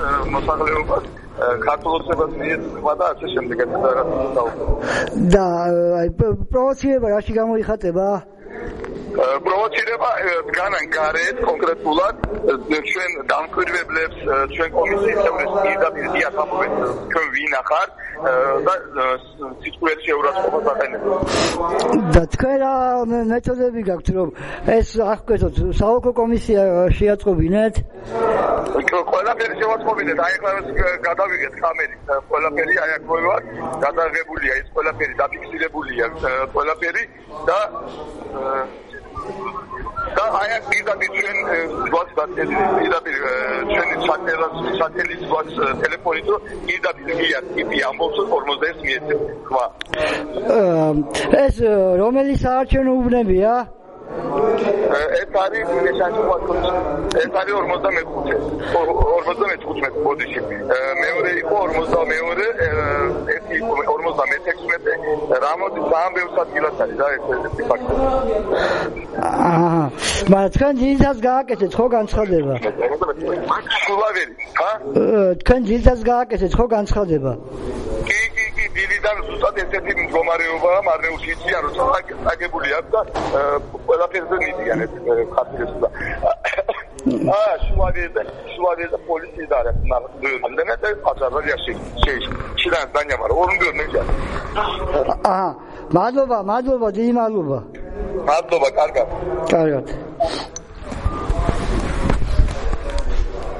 მოსახლეობას ქართულ ოცნებას მიეწვა და ასე შემდეგ და პროვოცირება რაში გამოიხატება? პროვოცირება განან გარეთ კონკრეტულად ჩვენ დამკვირვებლებს ჩვენ კომისიის წევრებს პირდაპირ დიახამობენ თქვენ ვინ ახარ და სიტყვიერ შეურაცხყოფას აყენებენ. და თქვენ რა მეთოდები გაქვთ რომ ეს აღკვეთოთ საოლქო კომისია შეაწყობინეთ? ყველაფერი შევაწყობინეთ, აი ახლა გადავიღეთ კამერით, ყველაფერი აი აქ მოვივარ, გადაღებულია ეს ყველაფერი, დაფიქსირებულია ყველაფერი და აი აქ პირდაპირ ჩვენ გვაქვს დაწესებული პირდაპირ ჩვენი სატელიტს გვაქვს ტელეფონით რომ პირდაპირ გიაკი ამბობს 41 მიეწევ ხმა. ეს რომელი საარჩევნო უბნებია? ეს არის ეს არის 55 ბოდიში. მეორე იყო 42, ერთი იყო 56, რამოდი ძალიან ბევრ ადგილას არის და ეს ფაქტია. მაგრამ თქვენ ძილითაც გააკეთეთ ხო განცხადება? სულავერი, ხა? თქვენ ძილითაც გააკეთეთ ხო განცხადება? კი, დილიდან ზუსტად ესეთი მდგომარეობაა, მარნეულში იციან რომ წაგებული აქვს და ყველაფერზე მიდიან ეს ხათქეს და შუადიეზე პოლიცია და ამდენად აზერბაიჯანში შეიძლება დანიამარო ორუნდიო ნეჯა. მადლობა, დიდი მადლობა. მადლობა, კარგად. კარგად.